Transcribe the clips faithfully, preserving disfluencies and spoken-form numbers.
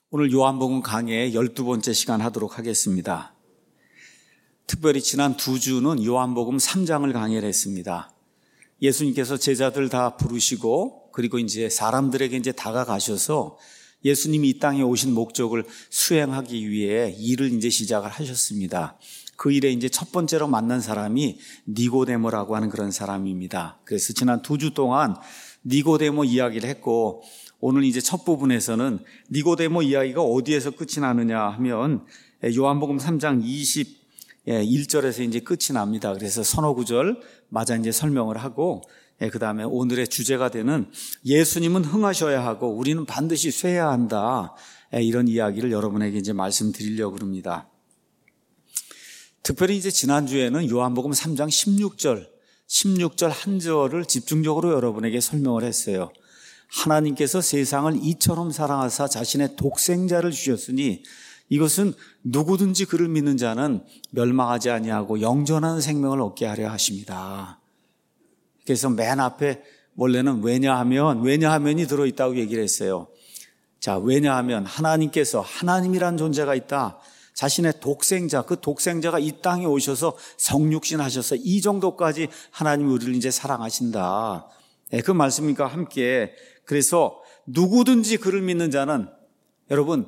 오늘 요한복음 강의 열두 번째 시간 하도록 하겠습니다. 특별히 지난 두 주는 요한복음 삼 장을 강의를 했습니다. 예수님께서 제자들 다 부르시고 그리고 이제 사람들에게 이제 다가가셔서 예수님이 이 땅에 오신 목적을 수행하기 위해 일을 이제 시작을 하셨습니다. 그 일에 이제 첫 번째로 만난 사람이 니고데모라고 하는 그런 사람입니다. 그래서 지난 두 주 동안 니고데모 이야기를 했고 오늘 이제 첫 부분에서는 니고데모 이야기가 어디에서 끝이 나느냐 하면 요한복음 삼 장 이십일 절에서 이제 끝이 납니다. 그래서 서너 구절 마저 이제 설명을 하고 그 다음에 오늘의 주제가 되는 예수님은 흥하셔야 하고 우리는 반드시 쇠야 한다. 이런 이야기를 여러분에게 이제 말씀드리려고 합니다. 특별히 이제 지난주에는 요한복음 삼 장 십육 절, 십육 절 한 절을 집중적으로 여러분에게 설명을 했어요. 하나님께서 세상을 이처럼 사랑하사 자신의 독생자를 주셨으니 이것은 누구든지 그를 믿는 자는 멸망하지 아니하고 영존하는 생명을 얻게 하려 하십니다. 그래서 맨 앞에 원래는 왜냐하면 왜냐하면이 들어있다고 얘기를 했어요. 자, 왜냐하면 하나님께서 하나님이란 존재가 있다. 자신의 독생자, 그 독생자가 이 땅에 오셔서 성육신 하셔서 이 정도까지 하나님이 우리를 이제 사랑하신다. 네, 그 말씀과 함께 그래서 누구든지 그를 믿는 자는 여러분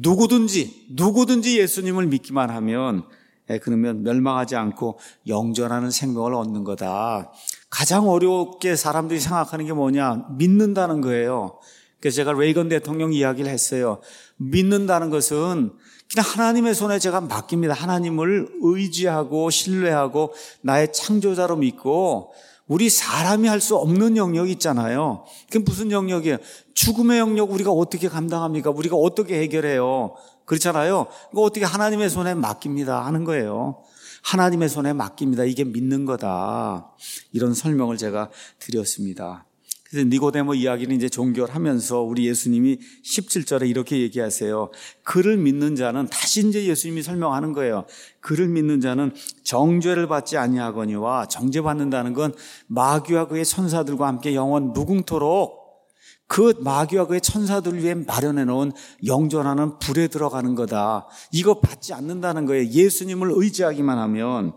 누구든지 누구든지 예수님을 믿기만 하면 예, 그러면 멸망하지 않고 영존하는 생명을 얻는 거다. 가장 어렵게 사람들이 생각하는 게 뭐냐? 믿는다는 거예요. 그래서 제가 레이건 대통령 이야기를 했어요. 믿는다는 것은 그냥 하나님의 손에 제가 맡깁니다. 하나님을 의지하고 신뢰하고 나의 창조자로 믿고 우리 사람이 할 수 없는 영역이 있잖아요. 그게 무슨 영역이에요? 죽음의 영역 우리가 어떻게 감당합니까? 우리가 어떻게 해결해요? 그렇잖아요. 그거 어떻게 하나님의 손에 맡깁니다 하는 거예요. 하나님의 손에 맡깁니다. 이게 믿는 거다. 이런 설명을 제가 드렸습니다. 그래서 니고데모 이야기는 이제 종결하면서 우리 예수님이 십칠 절에 이렇게 얘기하세요. 그를 믿는 자는 다시 이제 예수님이 설명하는 거예요. 그를 믿는 자는 정죄를 받지 아니하거니와 정죄받는다는 건 마귀와 그의 천사들과 함께 영원 무궁토록 그 마귀와 그의 천사들을 위해 마련해 놓은 영존하는 불에 들어가는 거다. 이거 받지 않는다는 거예요. 예수님을 의지하기만 하면.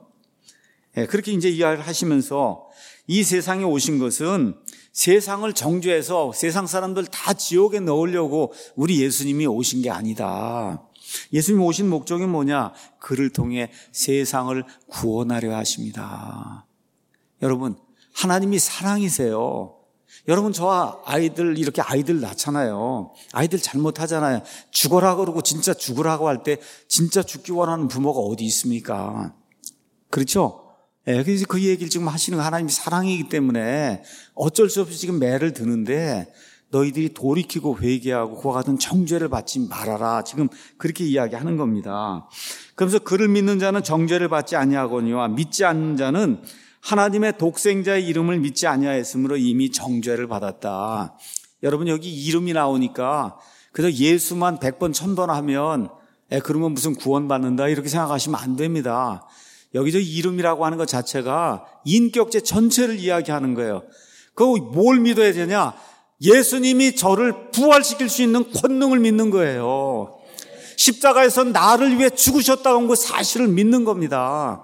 네, 그렇게 이제 이야기를 하시면서 이 세상에 오신 것은 세상을 정죄해서 세상 사람들 다 지옥에 넣으려고 우리 예수님이 오신 게 아니다. 예수님이 오신 목적이 뭐냐? 그를 통해 세상을 구원하려 하십니다. 여러분, 하나님이 사랑이세요. 여러분, 저와 아이들, 이렇게 아이들 낳잖아요. 아이들 잘못하잖아요. 죽어라 그러고 진짜 죽으라고 할 때 진짜 죽기 원하는 부모가 어디 있습니까? 그렇죠? 예, 그래서 그 얘기를 지금 하시는 거 하나님이 사랑이기 때문에 어쩔 수 없이 지금 매를 드는데 너희들이 돌이키고 회개하고 그와 같은 정죄를 받지 말아라. 지금 그렇게 이야기하는 겁니다. 그러면서 그를 믿는 자는 정죄를 받지 아니하거니와 믿지 않는 자는 하나님의 독생자의 이름을 믿지 아니하였으므로 이미 정죄를 받았다. 여러분 여기 이름이 나오니까 그래서 예수만 백 번, 천 번 하면 예, 그러면 무슨 구원받는다 이렇게 생각하시면 안 됩니다. 여기서 이름이라고 하는 것 자체가 인격체 전체를 이야기하는 거예요. 그거 뭘 믿어야 되냐? 예수님이 저를 부활시킬 수 있는 권능을 믿는 거예요. 십자가에서 나를 위해 죽으셨다는 그 사실을 믿는 겁니다.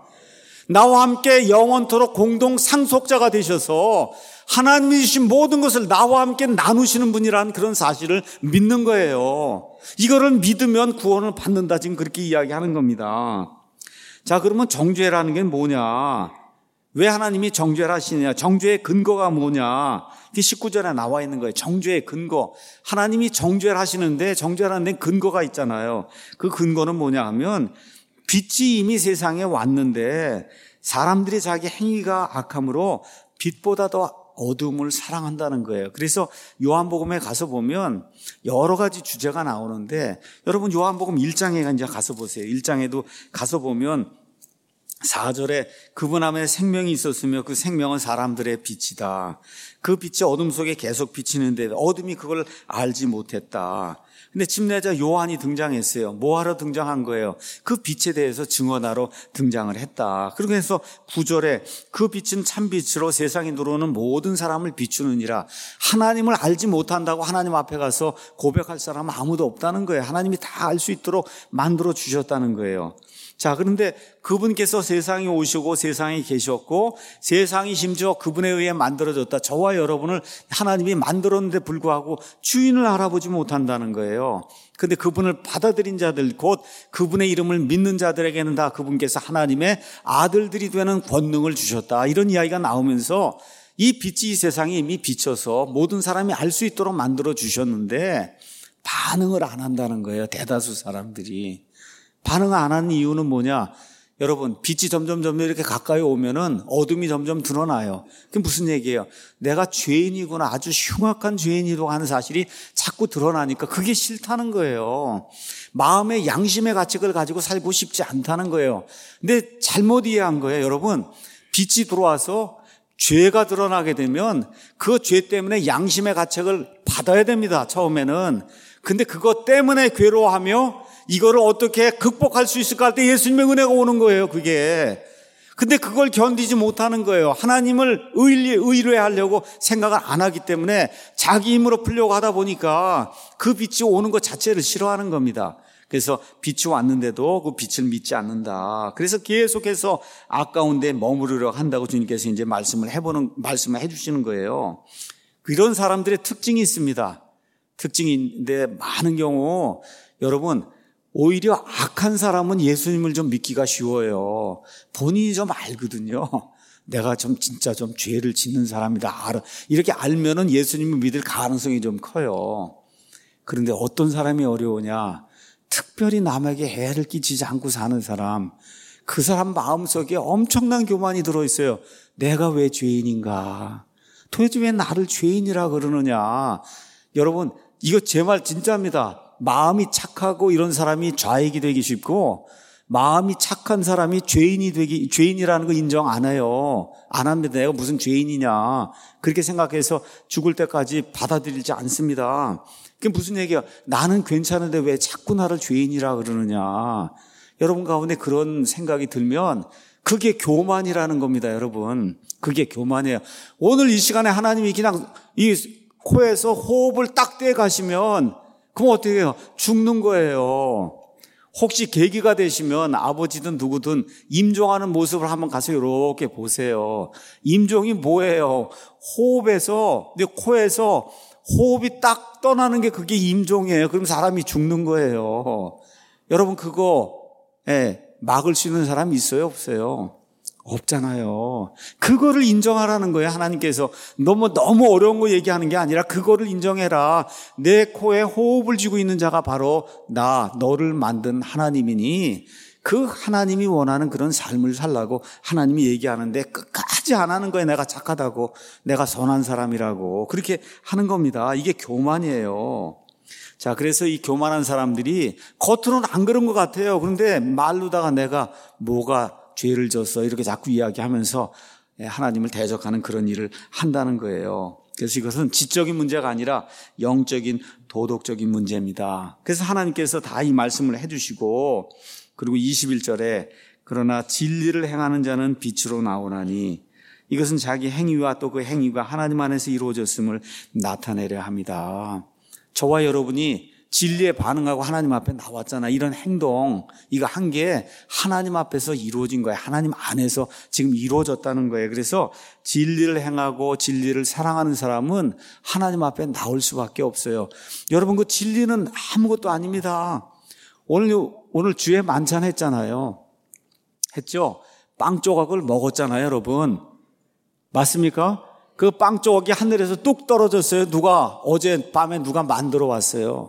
나와 함께 영원토록 공동 상속자가 되셔서 하나님이 주신 모든 것을 나와 함께 나누시는 분이라는 그런 사실을 믿는 거예요. 이거를 믿으면 구원을 받는다. 지금 그렇게 이야기하는 겁니다. 자, 그러면 정죄라는 게 뭐냐? 왜 하나님이 정죄를 하시느냐? 정죄의 근거가 뭐냐? 십구 절에 나와 있는 거예요. 정죄의 근거. 하나님이 정죄를 하시는데 정죄라는 데 근거가 있잖아요. 그 근거는 뭐냐 하면 빛이 이미 세상에 왔는데 사람들이 자기 행위가 악함으로 빛보다 더 어둠을 사랑한다는 거예요. 그래서 요한복음에 가서 보면 여러 가지 주제가 나오는데 여러분 요한복음 일 장에 이제 가서 보세요. 일 장에도 가서 보면 사 절에 그분 안에 생명이 있었으며 그 생명은 사람들의 빛이다. 그 빛이 어둠 속에 계속 비치는데 어둠이 그걸 알지 못했다. 근데 침례자 요한이 등장했어요. 뭐하러 등장한 거예요? 그 빛에 대해서 증언하러 등장을 했다. 그리고 해서 구 절에 그 빛은 참빛으로 세상에 들어오는 모든 사람을 비추느니라. 하나님을 알지 못한다고 하나님 앞에 가서 고백할 사람은 아무도 없다는 거예요. 하나님이 다 알 수 있도록 만들어 주셨다는 거예요. 자, 그런데 그분께서 세상에 오시고 세상에 계셨고 세상이 심지어 그분에 의해 만들어졌다. 저와 여러분을 하나님이 만들었는데 불구하고 주인을 알아보지 못한다는 거예요. 그런데 그분을 받아들인 자들, 곧 그분의 이름을 믿는 자들에게는 다 그분께서 하나님의 아들들이 되는 권능을 주셨다. 이런 이야기가 나오면서 이 빛이 이 세상에 이미 비쳐서 모든 사람이 알 수 있도록 만들어 주셨는데 반응을 안 한다는 거예요. 대다수 사람들이. 반응 안 하는 이유는 뭐냐? 여러분, 빛이 점점 점점 이렇게 가까이 오면은 어둠이 점점 드러나요. 그게 무슨 얘기예요? 내가 죄인이구나, 아주 흉악한 죄인이라고 하는 사실이 자꾸 드러나니까 그게 싫다는 거예요. 마음의 양심의 가책을 가지고 살고 싶지 않다는 거예요. 근데 잘못 이해한 거예요. 여러분, 빛이 들어와서 죄가 드러나게 되면 그 죄 때문에 양심의 가책을 받아야 됩니다. 처음에는. 근데 그것 때문에 괴로워하며 이거를 어떻게 극복할 수 있을까 할 때 예수님의 은혜가 오는 거예요, 그게. 근데 그걸 견디지 못하는 거예요. 하나님을 의뢰, 의뢰하려고 생각을 안 하기 때문에 자기 힘으로 풀려고 하다 보니까 그 빛이 오는 것 자체를 싫어하는 겁니다. 그래서 빛이 왔는데도 그 빛을 믿지 않는다. 그래서 계속해서 아까운 데 머무르려 한다고 주님께서 이제 말씀을 해보는, 말씀을 해주시는 거예요. 이런 사람들의 특징이 있습니다. 특징인데 많은 경우 여러분, 오히려 악한 사람은 예수님을 좀 믿기가 쉬워요. 본인이 좀 알거든요. 내가 좀 진짜 좀 죄를 짓는 사람이다. 알아. 이렇게 알면은 예수님을 믿을 가능성이 좀 커요. 그런데 어떤 사람이 어려우냐? 특별히 남에게 해를 끼치지 않고 사는 사람. 그 사람 마음속에 엄청난 교만이 들어있어요. 내가 왜 죄인인가? 도대체 왜 나를 죄인이라 그러느냐? 여러분, 이거 제 말 진짜입니다. 마음이 착하고 이런 사람이 좌익이 되기 쉽고 마음이 착한 사람이 죄인이 되기, 죄인이라는 거 인정 안 해요. 안 합니다. 내가 무슨 죄인이냐. 그렇게 생각해서 죽을 때까지 받아들이지 않습니다. 그게 무슨 얘기야? 나는 괜찮은데 왜 자꾸 나를 죄인이라 그러느냐. 여러분 가운데 그런 생각이 들면 그게 교만이라는 겁니다, 여러분. 그게 교만이에요. 오늘 이 시간에 하나님이 그냥 이 코에서 호흡을 딱 떼 가시면 그럼 어떻게 해요? 죽는 거예요. 혹시 계기가 되시면 아버지든 누구든 임종하는 모습을 한번 가서 이렇게 보세요. 임종이 뭐예요? 호흡에서, 코에서 호흡이 딱 떠나는 게 그게 임종이에요. 그럼 사람이 죽는 거예요. 여러분 그거 예, 막을 수 있는 사람이 있어요? 없어요? 없잖아요. 그거를 인정하라는 거예요. 하나님께서 너무 너무 어려운 거 얘기하는 게 아니라 그거를 인정해라. 내 코에 호흡을 쥐고 있는 자가 바로 나, 너를 만든 하나님이니 그 하나님이 원하는 그런 삶을 살라고 하나님이 얘기하는데 끝까지 안 하는 거예요. 내가 착하다고, 내가 선한 사람이라고 그렇게 하는 겁니다. 이게 교만이에요. 자, 그래서 이 교만한 사람들이 겉으로는 안 그런 것 같아요. 그런데 말로다가 내가 뭐가 죄를 졌어 이렇게 자꾸 이야기하면서 하나님을 대적하는 그런 일을 한다는 거예요. 그래서 이것은 지적인 문제가 아니라 영적인 도덕적인 문제입니다. 그래서 하나님께서 다 이 말씀을 해주시고 그리고 이십일 절에 그러나 진리를 행하는 자는 빛으로 나오나니 이것은 자기 행위와 또 그 행위가 하나님 안에서 이루어졌음을 나타내려 합니다. 저와 여러분이 진리에 반응하고 하나님 앞에 나왔잖아. 이런 행동, 이거 한 게 하나님 앞에서 이루어진 거예요. 하나님 안에서 지금 이루어졌다는 거예요. 그래서 진리를 행하고 진리를 사랑하는 사람은 하나님 앞에 나올 수밖에 없어요. 여러분 그 진리는 아무것도 아닙니다. 오늘, 오늘 주에 만찬 했잖아요. 했죠? 빵 조각을 먹었잖아요, 여러분. 맞습니까? 그 빵 조각이 하늘에서 뚝 떨어졌어요. 누가, 어젯밤에 누가 만들어 왔어요.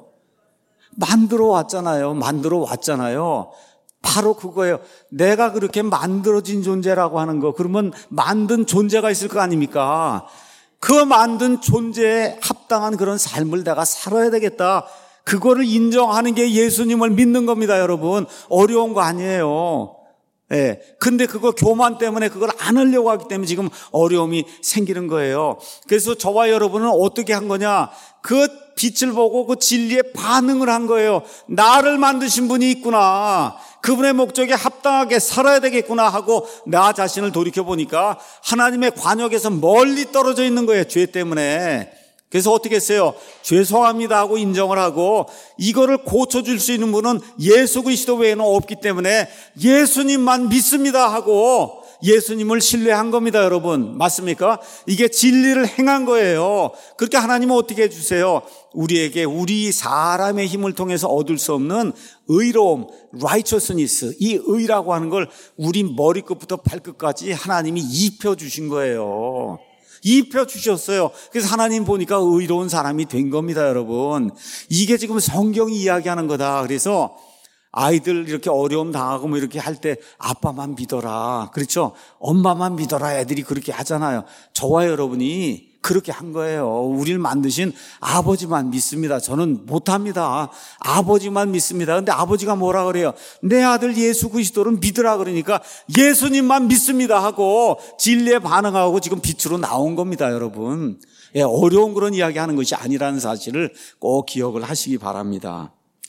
만들어 왔잖아요. 만들어 왔잖아요. 바로 그거예요. 내가 그렇게 만들어진 존재라고 하는 거. 그러면 만든 존재가 있을 거 아닙니까? 그 만든 존재에 합당한 그런 삶을 내가 살아야 되겠다. 그거를 인정하는 게 예수님을 믿는 겁니다, 여러분. 어려운 거 아니에요. 예. 근데 그거 교만 때문에 그걸 안 하려고 하기 때문에 지금 어려움이 생기는 거예요. 그래서 저와 여러분은 어떻게 한 거냐? 그 빛을 보고 그 진리에 반응을 한 거예요. 나를 만드신 분이 있구나. 그분의 목적에 합당하게 살아야 되겠구나 하고 나 자신을 돌이켜보니까 하나님의 관역에서 멀리 떨어져 있는 거예요. 죄 때문에. 그래서 어떻게 했어요? 죄송합니다 하고 인정을 하고 이거를 고쳐줄 수 있는 분은 예수 그리스도 외에는 없기 때문에 예수님만 믿습니다 하고 예수님을 신뢰한 겁니다, 여러분. 맞습니까? 이게 진리를 행한 거예요. 그렇게 하나님은 어떻게 해주세요? 우리에게 우리 사람의 힘을 통해서 얻을 수 없는 의로움, righteousness, 이 의라고 하는 걸 우리 머리끝부터 발끝까지 하나님이 입혀주신 거예요. 입혀주셨어요. 그래서 하나님 보니까 의로운 사람이 된 겁니다, 여러분. 이게 지금 성경이 이야기하는 거다. 그래서 아이들 이렇게 어려움 당하고 뭐 이렇게 할 때 아빠만 믿어라. 그렇죠? 엄마만 믿어라. 애들이 그렇게 하잖아요. 저와 여러분이 그렇게 한 거예요. 우리를 만드신 아버지만 믿습니다. 저는 못합니다. 아버지만 믿습니다. 근데 아버지가 뭐라 그래요? 내 아들 예수 그리스도를 믿으라 그러니까 예수님만 믿습니다 하고 진리에 반응하고 지금 빛으로 나온 겁니다, 여러분. 예, 어려운 그런 이야기 하는 것이 아니라는 사실을 꼭 기억을 하시기 바랍니다.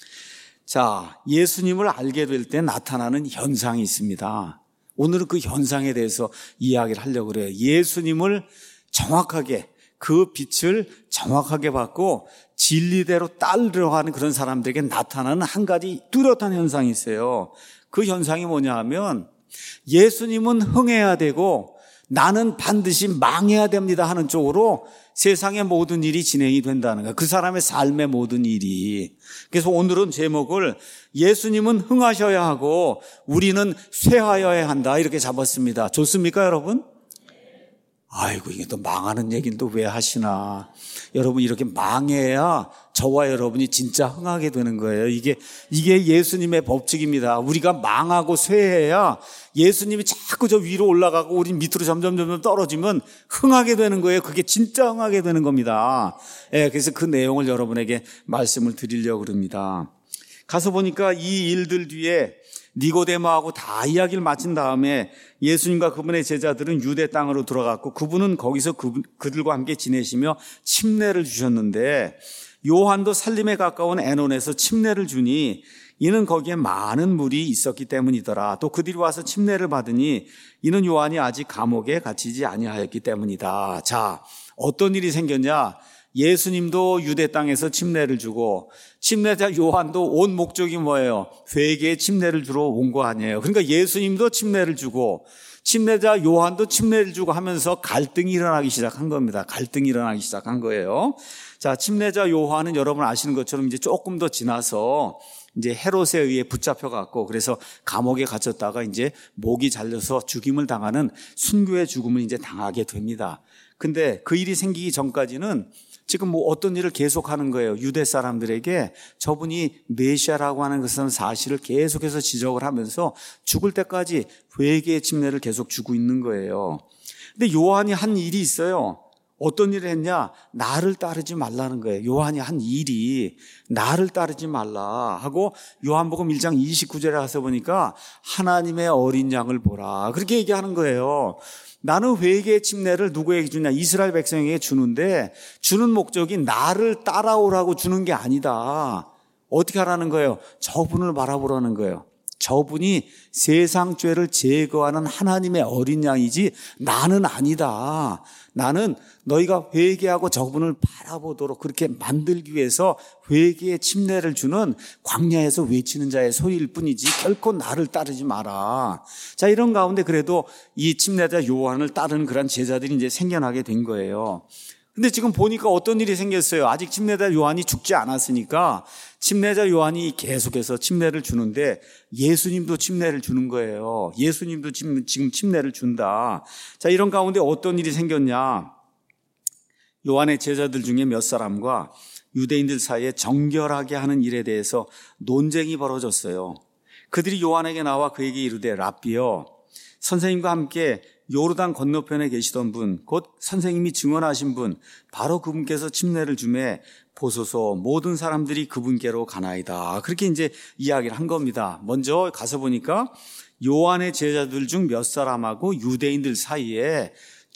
자, 예수님을 알게 될 때 나타나는 현상이 있습니다. 오늘은 그 현상에 대해서 이야기를 하려고 그래요. 예수님을 정확하게 그 빛을 정확하게 받고 진리대로 따르려 하는 그런 사람들에게 나타나는 한 가지 뚜렷한 현상이 있어요. 그 현상이 뭐냐 하면 예수님은 흥해야 되고 나는 반드시 망해야 됩니다 하는 쪽으로 세상의 모든 일이 진행이 된다는 거예요. 그 사람의 삶의 모든 일이. 그래서 오늘은 제목을 예수님은 흥하셔야 하고 우리는 쇠하여야 한다 이렇게 잡았습니다. 좋습니까, 여러분? 아이고, 이게 또 망하는 얘기는 또 왜 하시나. 여러분, 이렇게 망해야 저와 여러분이 진짜 흥하게 되는 거예요. 이게, 이게 예수님의 법칙입니다. 우리가 망하고 쇠해야 예수님이 자꾸 저 위로 올라가고 우리 밑으로 점점 점점 떨어지면 흥하게 되는 거예요. 그게 진짜 흥하게 되는 겁니다. 예, 그래서 그 내용을 여러분에게 말씀을 드리려고 그럽니다. 가서 보니까 이 일들 뒤에 니고데모하고 다 이야기를 마친 다음에 예수님과 그분의 제자들은 유대 땅으로 들어갔고 그분은 거기서 그, 그들과 함께 지내시며 침례를 주셨는데 요한도 살림에 가까운 에논에서 침례를 주니 이는 거기에 많은 물이 있었기 때문이더라. 또 그들이 와서 침례를 받으니 이는 요한이 아직 감옥에 갇히지 아니하였기 때문이다. 자, 어떤 일이 생겼냐? 예수님도 유대 땅에서 침례를 주고 침례자 요한도 온 목적이 뭐예요? 회개의 침례를 주러 온 거 아니에요. 그러니까 예수님도 침례를 주고 침례자 요한도 침례를 주고 하면서 갈등이 일어나기 시작한 겁니다. 갈등이 일어나기 시작한 거예요. 자, 침례자 요한은 여러분 아시는 것처럼 이제 조금 더 지나서 이제 헤롯에 의해 붙잡혀 갔고 그래서 감옥에 갇혔다가 이제 목이 잘려서 죽임을 당하는 순교의 죽음을 이제 당하게 됩니다. 근데 그 일이 생기기 전까지는 지금 뭐 어떤 일을 계속하는 거예요. 유대 사람들에게 저분이 메시아라고 하는 것은 사실을 계속해서 지적을 하면서 죽을 때까지 회개의 침례를 계속 주고 있는 거예요. 근데 요한이 한 일이 있어요. 어떤 일을 했냐? 나를 따르지 말라는 거예요. 요한이 한 일이 나를 따르지 말라 하고 요한복음 일 장 이십구 절에 가서 보니까 하나님의 어린 양을 보라. 그렇게 얘기하는 거예요. 나는 회개의 침례를 누구에게 주냐? 이스라엘 백성에게 주는데 주는 목적이 나를 따라오라고 주는 게 아니다. 어떻게 하라는 거예요? 저분을 바라보라는 거예요. 저분이 세상 죄를 제거하는 하나님의 어린 양이지 나는 아니다. 나는 너희가 회개하고 저분을 바라보도록 그렇게 만들기 위해서 회개의 침례를 주는 광야에서 외치는 자의 소리일 뿐이지 결코 나를 따르지 마라. 자, 이런 가운데 그래도 이 침례자 요한을 따르는 그런 제자들이 이제 생겨나게 된 거예요. 근데 지금 보니까 어떤 일이 생겼어요. 아직 침례자 요한이 죽지 않았으니까 침례자 요한이 계속해서 침례를 주는데 예수님도 침례를 주는 거예요. 예수님도 지금 침례를 준다. 자, 이런 가운데 어떤 일이 생겼냐. 요한의 제자들 중에 몇 사람과 유대인들 사이에 정결하게 하는 일에 대해서 논쟁이 벌어졌어요. 그들이 요한에게 나와 그에게 이르되 랍비여, 선생님과 함께 요르단 건너편에 계시던 분, 곧 선생님이 증언하신 분, 바로 그분께서 침례를 주매 보소서 모든 사람들이 그분께로 가나이다. 그렇게 이제 이야기를 한 겁니다. 먼저 가서 보니까 요한의 제자들 중 몇 사람하고 유대인들 사이에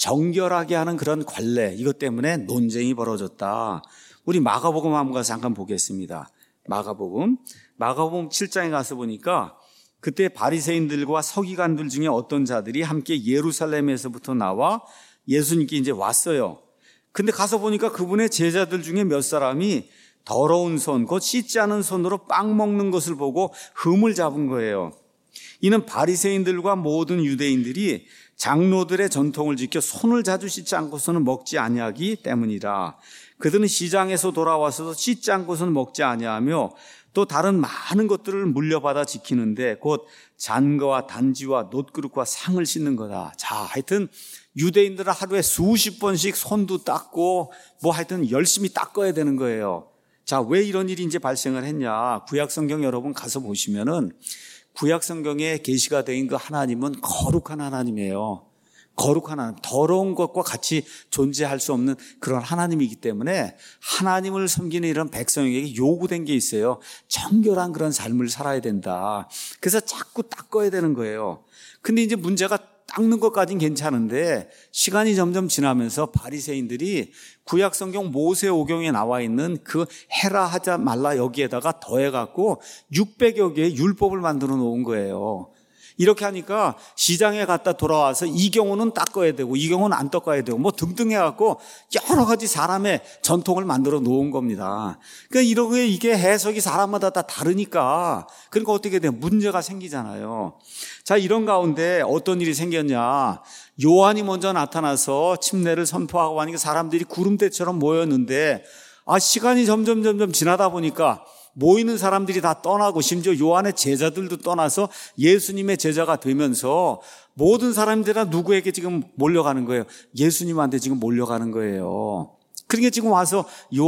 정결하게 하는 그런 관례, 이것 때문에 논쟁이 벌어졌다. 우리 마가복음 한번 가서 잠깐 보겠습니다. 마가복음, 마가복음 칠 장에 가서 보니까 그때 바리새인들과 서기관들 중에 어떤 자들이 함께 예루살렘에서부터 나와 예수님께 이제 왔어요. 근데 가서 보니까 그분의 제자들 중에 몇 사람이 더러운 손, 곧 씻지 않은 손으로 빵 먹는 것을 보고 흠을 잡은 거예요. 이는 바리새인들과 모든 유대인들이 장로들의 전통을 지켜 손을 자주 씻지 않고서는 먹지 아니하기 때문이라. 그들은 시장에서 돌아와서도 씻지 않고서는 먹지 아니하며 또 다른 많은 것들을 물려받아 지키는데 곧 잔거와 단지와 놋그릇과 상을 씻는 거다. 자, 하여튼 유대인들은 하루에 수십 번씩 손도 닦고 뭐 하여튼 열심히 닦아야 되는 거예요. 자, 왜 이런 일이 이제 발생을 했냐? 구약 성경 여러분 가서 보시면은 구약 성경에 계시가 된 그 하나님은 거룩한 하나님이에요. 거룩한 하나님, 더러운 것과 같이 존재할 수 없는 그런 하나님이기 때문에 하나님을 섬기는 이런 백성에게 요구된 게 있어요. 정결한 그런 삶을 살아야 된다. 그래서 자꾸 닦아야 되는 거예요. 근데 이제 문제가 닦는 것까지는 괜찮은데 시간이 점점 지나면서 바리새인들이 구약 성경 모세오경에 나와 있는 그 해라 하자 말라 여기에다가 더해갖고 육백여 개의 율법을 만들어 놓은 거예요. 이렇게 하니까 시장에 갔다 돌아와서 이 경우는 닦아야 되고 이 경우는 안 닦아야 되고 뭐 등등 해갖고 여러 가지 사람의 전통을 만들어 놓은 겁니다. 그러니까 이렇게 이게 해석이 사람마다 다 다르니까 그러니까 어떻게 돼요? 문제가 생기잖아요. 자, 이런 가운데 어떤 일이 생겼냐? 요한이 먼저 나타나서 침례를 선포하고 하니까 사람들이 구름대처럼 모였는데 아 시간이 점점 점점 지나다 보니까 모이는 사람들이 다 떠나고 심지어 요한의 제자들도 떠나서 예수님의 제자가 되면서 모든 사람들이 다 누구에게 지금 몰려가는 거예요? 예수님한테 지금 몰려가는 거예요. 그러니까 지금 와서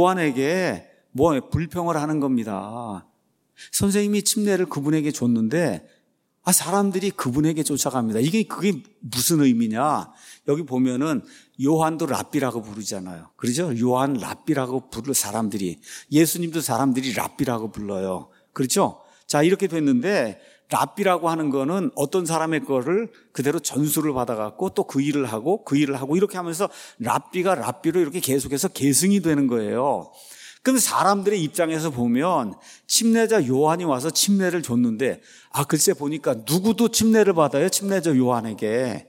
요한에게 뭐 불평을 하는 겁니다. 선생님이 침례를 그분에게 줬는데 아 사람들이 그분에게 쫓아갑니다. 이게 그게 무슨 의미냐? 여기 보면은 요한도 랍비라고 부르잖아요. 그렇죠? 요한 랍비라고 부르 사람들이 예수님도 사람들이 랍비라고 불러요. 그렇죠? 자, 이렇게 됐는데 랍비라고 하는 거는 어떤 사람의 거를 그대로 전수를 받아갖고 또 그 일을 하고 그 일을 하고 이렇게 하면서 랍비가 랍비로 이렇게 계속해서 계승이 되는 거예요. 근데 사람들의 입장에서 보면 침례자 요한이 와서 침례를 줬는데 아 글쎄 보니까 누구도 침례를 받아요. 침례자 요한에게.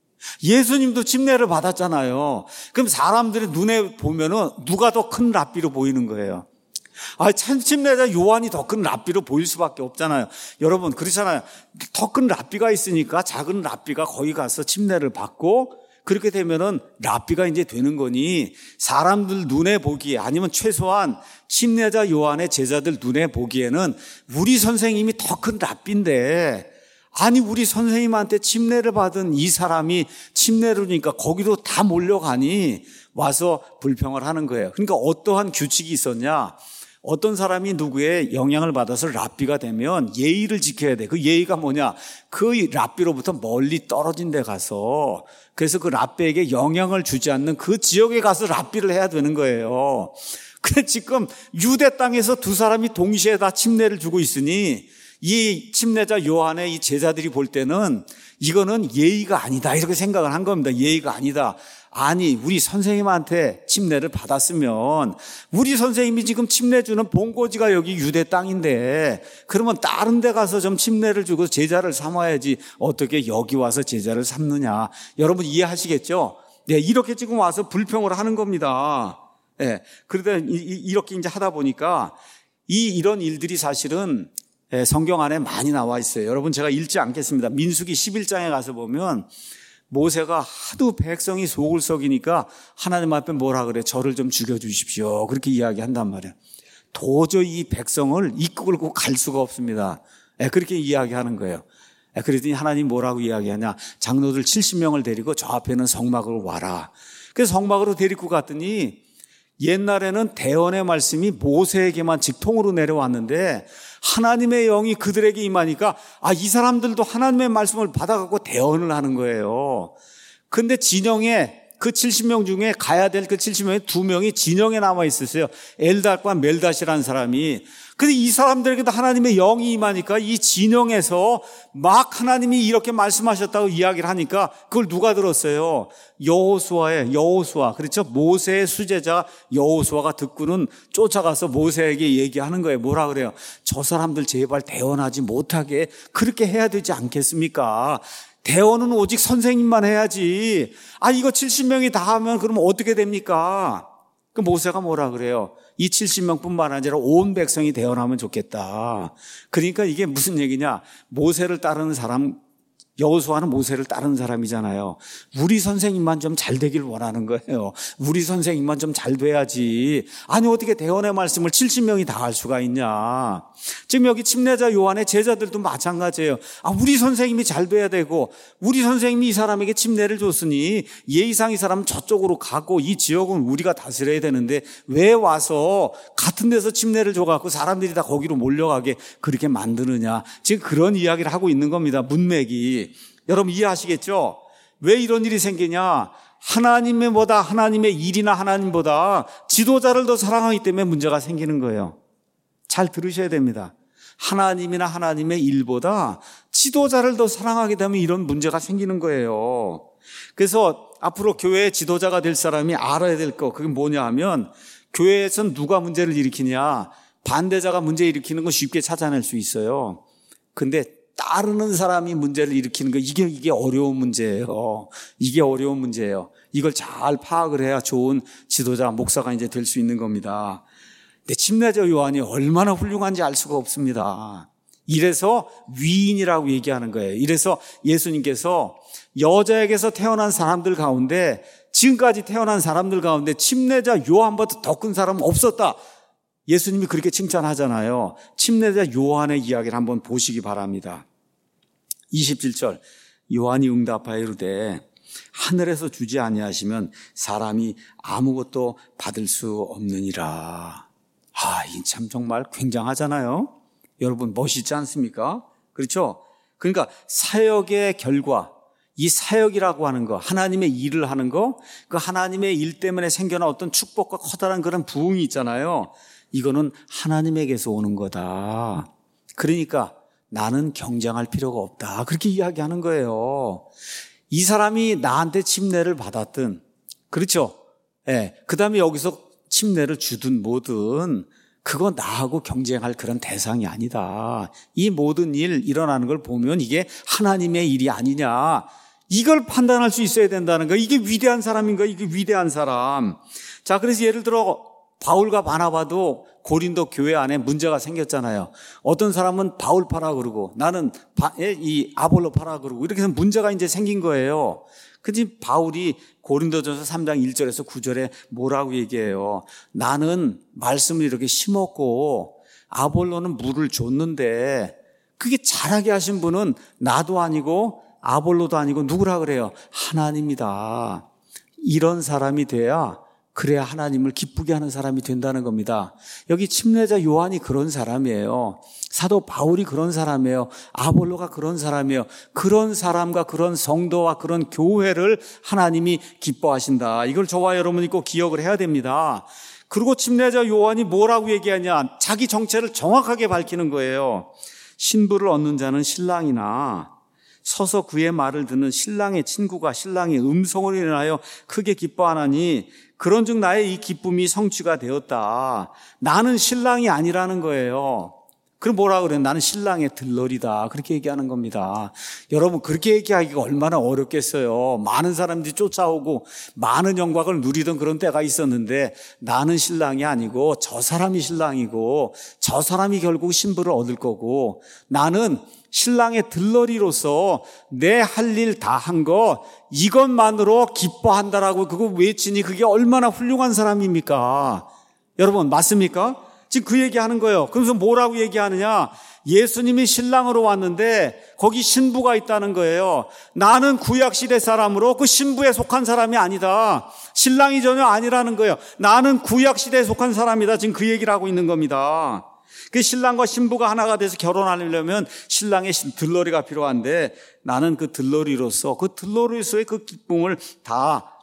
예수님도 침례를 받았잖아요. 그럼 사람들의 눈에 보면은 누가 더 큰 랍비로 보이는 거예요. 아, 참 침례자 요한이 더 큰 랍비로 보일 수밖에 없잖아요. 여러분 그렇잖아요. 더 큰 랍비가 있으니까 작은 랍비가 거기 가서 침례를 받고 그렇게 되면은 랍비가 이제 되는 거니 사람들 눈에 보기에 아니면 최소한 침례자 요한의 제자들 눈에 보기에는 우리 선생님이 더 큰 랍비인데 아니 우리 선생님한테 침례를 받은 이 사람이 침례를 주니까 거기로 다 몰려가니 와서 불평을 하는 거예요. 그러니까 어떠한 규칙이 있었냐? 어떤 사람이 누구의 영향을 받아서 랍비가 되면 예의를 지켜야 돼. 그 예의가 뭐냐? 그 랍비로부터 멀리 떨어진 데 가서 그래서 그 랍비에게 영향을 주지 않는 그 지역에 가서 랍비를 해야 되는 거예요. 근데 지금 유대 땅에서 두 사람이 동시에 다 침례를 주고 있으니 이 침례자 요한의 이 제자들이 볼 때는 이거는 예의가 아니다 이렇게 생각을 한 겁니다. 예의가 아니다. 아니 우리 선생님한테 침례를 받았으면 우리 선생님이 지금 침례 주는 본고지가 여기 유대 땅인데 그러면 다른 데 가서 좀 침례를 주고 제자를 삼아야지 어떻게 여기 와서 제자를 삼느냐. 여러분 이해하시겠죠? 네, 이렇게 지금 와서 불평을 하는 겁니다. 네, 그러다 이렇게 이제 하다 보니까 이 이런 일들이 사실은 성경 안에 많이 나와 있어요. 여러분 제가 읽지 않겠습니다. 민수기 십일 장에 가서 보면 모세가 하도 백성이 속을 썩이니까 하나님 앞에 뭐라 그래? 저를 좀 죽여주십시오. 그렇게 이야기한단 말이에요. 도저히 이 백성을 이끌고 갈 수가 없습니다. 그렇게 이야기하는 거예요. 그랬더니 하나님 뭐라고 이야기하냐? 장로들 칠십 명을 데리고 저 앞에는 성막으로 와라. 그래서 성막으로 데리고 갔더니 옛날에는 대언의 말씀이 모세에게만 직통으로 내려왔는데 하나님의 영이 그들에게 임하니까 아, 이 사람들도 하나님의 말씀을 받아갖고 대언을 하는 거예요. 근데 진영에 그 칠십 명 중에 가야 될 그 칠십 명의 두 명이 진영에 남아 있었어요. 엘닷과 멜닷이라는 사람이. 근데 이 사람들에게도 하나님의 영이 임하니까 이 진영에서 막 하나님이 이렇게 말씀하셨다고 이야기를 하니까 그걸 누가 들었어요? 여호수아의 여호수아. 그렇죠? 모세의 수제자 여호수아가 듣고는 쫓아가서 모세에게 얘기하는 거예요. 뭐라 그래요? 저 사람들 제발 대언하지 못하게 그렇게 해야 되지 않겠습니까? 대언은 오직 선생님만 해야지. 아, 이거 칠십 명이 다 하면 그러면 어떻게 됩니까? 그 모세가 뭐라 그래요? 이 칠십 명뿐만 아니라 온 백성이 대언하면 좋겠다. 그러니까 이게 무슨 얘기냐? 모세를 따르는 사람, 여호수아는 모세를 따르는 사람이잖아요. 우리 선생님만 좀 잘 되길 원하는 거예요. 우리 선생님만 좀 잘 돼야지. 아니 어떻게 대언의 말씀을 칠십 명이 다 할 수가 있냐. 지금 여기 침례자 요한의 제자들도 마찬가지예요. 아, 우리 선생님이 잘 돼야 되고 우리 선생님이 이 사람에게 침례를 줬으니 예의상 이 사람은 저쪽으로 가고 이 지역은 우리가 다스려야 되는데 왜 와서 같은 데서 침례를 줘갖고 사람들이 다 거기로 몰려가게 그렇게 만드느냐. 지금 그런 이야기를 하고 있는 겁니다. 문맥이. 여러분 이해하시겠죠? 왜 이런 일이 생기냐? 하나님보다 하나님의 일이나 하나님보다 지도자를 더 사랑하기 때문에 문제가 생기는 거예요. 잘 들으셔야 됩니다. 하나님이나 하나님의 일보다 지도자를 더 사랑하게 되면 이런 문제가 생기는 거예요. 그래서 앞으로 교회의 지도자가 될 사람이 알아야 될 거 그게 뭐냐 하면 교회에선 누가 문제를 일으키냐? 반대자가 문제 일으키는 건 쉽게 찾아낼 수 있어요. 근데 따르는 사람이 문제를 일으키는 거 이게 이게 어려운 문제예요. 이게 어려운 문제예요. 이걸 잘 파악을 해야 좋은 지도자, 목사가 이제 될 수 있는 겁니다. 근데 침례자 요한이 얼마나 훌륭한지 알 수가 없습니다. 이래서 위인이라고 얘기하는 거예요. 이래서 예수님께서 여자에게서 태어난 사람들 가운데 지금까지 태어난 사람들 가운데 침례자 요한보다 더 큰 사람은 없었다. 예수님이 그렇게 칭찬하잖아요. 침례자 요한의 이야기를 한번 보시기 바랍니다. 이십칠 절 요한이 응답하여 이르되 하늘에서 주지 아니하시면 사람이 아무것도 받을 수 없느니라. 아, 이 참 정말 굉장하잖아요. 여러분 멋있지 않습니까? 그렇죠? 그러니까 사역의 결과, 이 사역이라고 하는 거, 하나님의 일을 하는 거, 그 하나님의 일 때문에 생겨난 어떤 축복과 커다란 그런 부흥이 있잖아요. 이거는 하나님에게서 오는 거다. 그러니까 나는 경쟁할 필요가 없다. 그렇게 이야기하는 거예요. 이 사람이 나한테 침례를 받았든, 그렇죠? 예. 그 다음에 여기서 침례를 주든 뭐든, 그거 나하고 경쟁할 그런 대상이 아니다. 이 모든 일 일어나는 걸 보면 이게 하나님의 일이 아니냐. 이걸 판단할 수 있어야 된다는 거예요. 이게 위대한 사람인가? 이게 위대한 사람. 자, 그래서 예를 들어, 바울과 바나바도 고린도 교회 안에 문제가 생겼잖아요. 어떤 사람은 바울 파라 그러고 나는 바, 이 아볼로 파라 그러고 이렇게 해서 문제가 이제 생긴 거예요. 그지 바울이 고린도전서 삼 장 일 절에서 구 절에 뭐라고 얘기해요? 나는 말씀을 이렇게 심었고 아볼로는 물을 줬는데 그게 잘하게 하신 분은 나도 아니고 아볼로도 아니고 누구라 그래요? 하나님이다. 이런 사람이 돼야 그래야 하나님을 기쁘게 하는 사람이 된다는 겁니다. 여기 침례자 요한이 그런 사람이에요. 사도 바울이 그런 사람이에요. 아볼로가 그런 사람이에요. 그런 사람과 그런 성도와 그런 교회를 하나님이 기뻐하신다. 이걸 저와 여러분이 꼭 기억을 해야 됩니다. 그리고 침례자 요한이 뭐라고 얘기하냐? 자기 정체를 정확하게 밝히는 거예요. 신부를 얻는 자는 신랑이나 서서 그의 말을 듣는 신랑의 친구가 신랑의 음성을 인하여 크게 기뻐하나니 그런즉 나의 이 기쁨이 성취가 되었다. 나는 신랑이 아니라는 거예요. 그럼 뭐라 그래요? 나는 신랑의 들러리다. 그렇게 얘기하는 겁니다. 여러분 그렇게 얘기하기가 얼마나 어렵겠어요. 많은 사람들이 쫓아오고 많은 영광을 누리던 그런 때가 있었는데 나는 신랑이 아니고 저 사람이 신랑이고 저 사람이 결국 신부를 얻을 거고 나는 신랑의 들러리로서 내 할 일 다 한 거 이것만으로 기뻐한다라고 그거 외치니 그게 얼마나 훌륭한 사람입니까? 여러분 맞습니까? 지금 그 얘기하는 거예요. 그러면서 뭐라고 얘기하느냐? 예수님이 신랑으로 왔는데 거기 신부가 있다는 거예요. 나는 구약시대 사람으로 그 신부에 속한 사람이 아니다. 신랑이 전혀 아니라는 거예요. 나는 구약시대에 속한 사람이다. 지금 그 얘기를 하고 있는 겁니다. 그 신랑과 신부가 하나가 돼서 결혼하려면 신랑의 들러리가 필요한데 나는 그 들러리로서 그 들러리로서의 그 기쁨을 다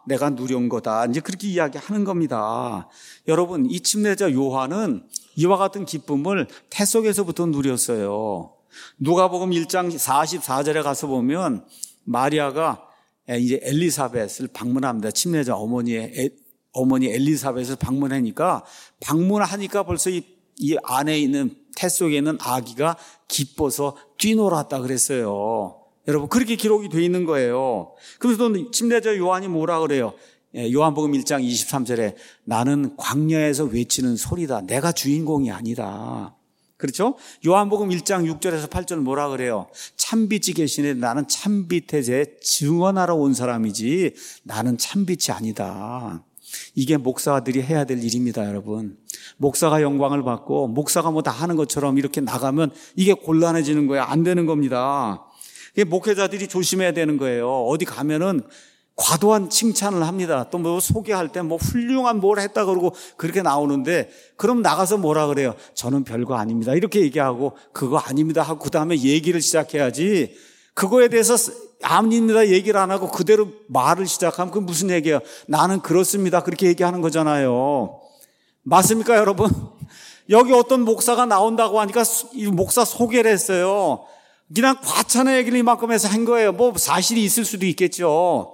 내가 누려온 거다. 이제 그렇게 이야기하는 겁니다. 여러분, 이 침례자 요한은 이와 같은 기쁨을 태 속에서부터 누렸어요. 누가복음 일 장 사십사 절에 가서 보면 마리아가 이제 엘리사벳을 방문합니다. 침례자 어머니의 에, 어머니 엘리사벳을 방문하니까 방문하니까 벌써 이, 이 안에 있는 태 속에 있는 아기가 기뻐서 뛰놀았다 그랬어요. 여러분, 그렇게 기록이 되어 있는 거예요. 그래서 침례자 요한이 뭐라 그래요? 요한복음 일 장 이십삼 절에 나는 광야에서 외치는 소리다. 내가 주인공이 아니다. 그렇죠? 요한복음 일 장 육 절에서 팔 절 뭐라 그래요? 참빛이 계시네. 나는 참빛에 제 증언하러 온 사람이지 나는 참빛이 아니다. 이게 목사들이 해야 될 일입니다, 여러분. 목사가 영광을 받고 목사가 뭐 다 하는 것처럼 이렇게 나가면 이게 곤란해지는 거예요. 안 되는 겁니다. 목회자들이 조심해야 되는 거예요. 어디 가면은 과도한 칭찬을 합니다. 또 뭐 소개할 때 뭐 훌륭한 뭘 했다 그러고 그렇게 나오는데 그럼 나가서 뭐라 그래요? 저는 별거 아닙니다. 이렇게 얘기하고 그거 아닙니다 하고 그 다음에 얘기를 시작해야지. 그거에 대해서 아닙니다 얘기를 안 하고 그대로 말을 시작하면 그게 무슨 얘기예요? 나는 그렇습니다. 그렇게 얘기하는 거잖아요. 맞습니까, 여러분? 여기 어떤 목사가 나온다고 하니까 이 목사 소개를 했어요. 그냥 과찬의 얘기를 이만큼 해서 한 거예요. 뭐 사실이 있을 수도 있겠죠.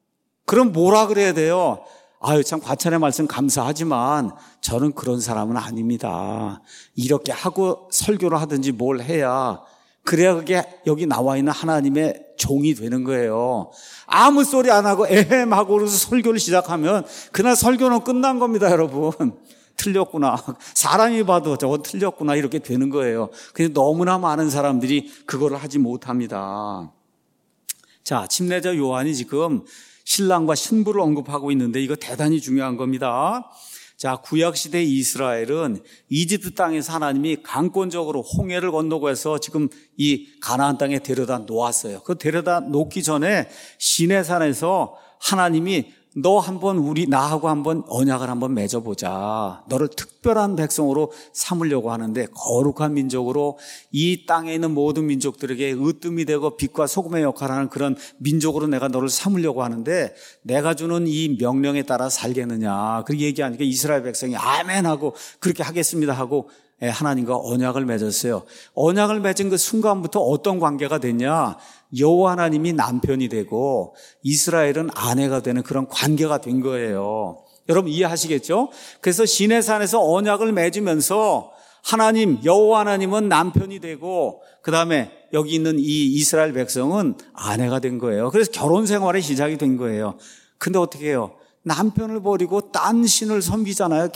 그럼 뭐라 그래야 돼요? 아유, 참 과찬의 말씀 감사하지만 저는 그런 사람은 아닙니다. 이렇게 하고 설교를 하든지 뭘 해야 그래야 그게 여기 나와 있는 하나님의 종이 되는 거예요. 아무 소리 안 하고 에헴 하고 그래서 설교를 시작하면 그날 설교는 끝난 겁니다, 여러분. 틀렸구나. 사람이 봐도 저건 틀렸구나. 이렇게 되는 거예요. 근데 너무나 많은 사람들이 그거를 하지 못합니다. 자, 침례자 요한이 지금 신랑과 신부를 언급하고 있는데 이거 대단히 중요한 겁니다. 자, 구약시대 이스라엘은 이집트 땅에서 하나님이 강권적으로 홍해를 건너고 해서 지금 이 가나안 땅에 데려다 놓았어요. 그 데려다 놓기 전에 시내산에서 하나님이 너 한번 우리 나하고 한번 언약을 한번 맺어보자. 너를 특별한 백성으로 삼으려고 하는데 거룩한 민족으로 이 땅에 있는 모든 민족들에게 으뜸이 되고 빛과 소금의 역할을 하는 그런 민족으로 내가 너를 삼으려고 하는데 내가 주는 이 명령에 따라 살겠느냐. 그렇게 얘기하니까 이스라엘 백성이 아멘 하고 그렇게 하겠습니다 하고 하나님과 언약을 맺었어요. 언약을 맺은 그 순간부터 어떤 관계가 됐냐? 여호와 하나님이 남편이 되고 이스라엘은 아내가 되는 그런 관계가 된 거예요. 여러분 이해하시겠죠? 그래서 시내산에서 언약을 맺으면서 하나님, 여호와 하나님은 남편이 되고 그다음에 여기 있는 이 이스라엘 백성은 아내가 된 거예요. 그래서 결혼 생활의 시작이 된 거예요. 근데 어떻게 해요? 남편을 버리고 딴 신을 섬기잖아요.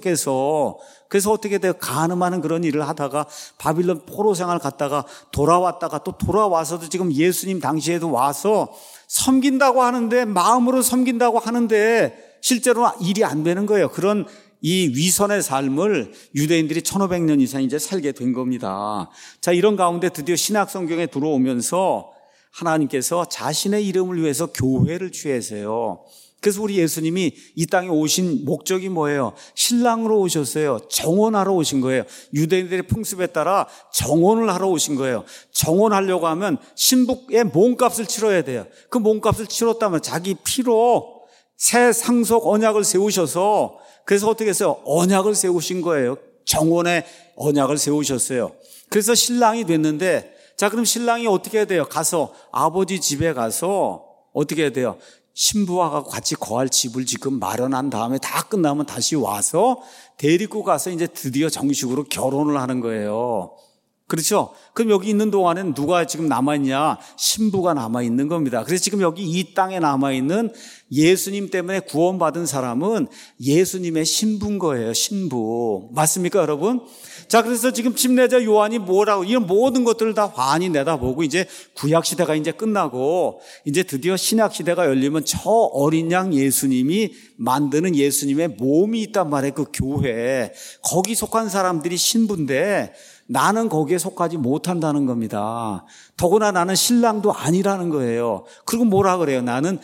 계속해서. 그래서 어떻게 돼요? 간음하는 그런 일을 하다가 바빌론 포로 생활 갔다가 돌아왔다가 또 돌아와서도 지금 예수님 당시에도 와서 섬긴다고 하는데 마음으로 섬긴다고 하는데 실제로 일이 안 되는 거예요. 그런 이 위선의 삶을 유대인들이 천오백 년 이상 이제 살게 된 겁니다. 자, 이런 가운데 드디어 신약 성경에 들어오면서 하나님께서 자신의 이름을 위해서 교회를 취하세요. 그래서 우리 예수님이 이 땅에 오신 목적이 뭐예요? 신랑으로 오셨어요. 정혼하러 오신 거예요. 유대인들의 풍습에 따라 정혼을 하러 오신 거예요. 정혼하려고 하면 신부의 몸값을 치러야 돼요. 그 몸값을 치렀다면 자기 피로 새 상속 언약을 세우셔서 그래서 어떻게 했어요? 언약을 세우신 거예요. 정혼의 언약을 세우셨어요. 그래서 신랑이 됐는데 자, 그럼 신랑이 어떻게 해야 돼요? 가서 아버지 집에 가서 어떻게 해야 돼요? 신부와 같이 거할 집을 지금 마련한 다음에 다 끝나면 다시 와서 데리고 가서 이제 드디어 정식으로 결혼을 하는 거예요. 그렇죠? 그럼 여기 있는 동안엔 누가 지금 남아있냐? 신부가 남아있는 겁니다. 그래서 지금 여기 이 땅에 남아있는 예수님 때문에 구원받은 사람은 예수님의 신부인 거예요. 신부. 맞습니까, 여러분? 자, 그래서 지금 침례자 요한이 뭐라고, 이런 모든 것들을 다 환히 내다보고 이제 구약시대가 이제 끝나고 이제 드디어 신약시대가 열리면 저 어린 양 예수님이 만드는 예수님의 몸이 있단 말이에요. 그 교회. 거기 속한 사람들이 신부인데 나는 거기에 속하지 못한다는 겁니다. 더구나 나는 신랑도 아니라는 거예요. 그리고 뭐라 그래요? 나는